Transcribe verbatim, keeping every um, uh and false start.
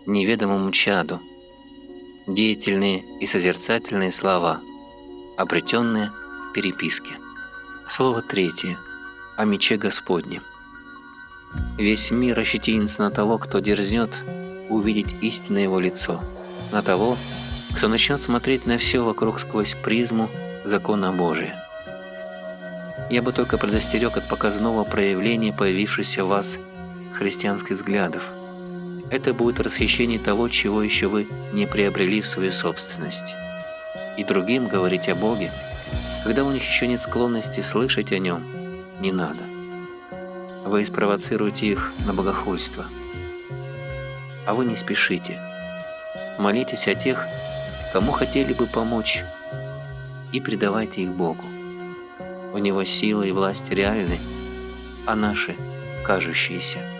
неведомому чаду, деятельные и созерцательные слова, обретенные в переписке. Слово третье. О мече Господнем. Весь мир ощетинится на того, кто дерзнет увидеть истинное его лицо, на того, кто начнет смотреть на все вокруг сквозь призму закона Божия. Я бы только предостерег от показного проявления появившихся в вас христианских взглядов. Это будет расхищение того, чего еще вы не приобрели в свою собственность. И другим говорить о Боге, когда у них еще нет склонности слышать о Нем, не надо. Вы спровоцируете их на богохульство. А вы не спешите. Молитесь о тех, кому хотели бы помочь, и предавайте их Богу. У Него сила и власть реальны, а наши – кажущиеся.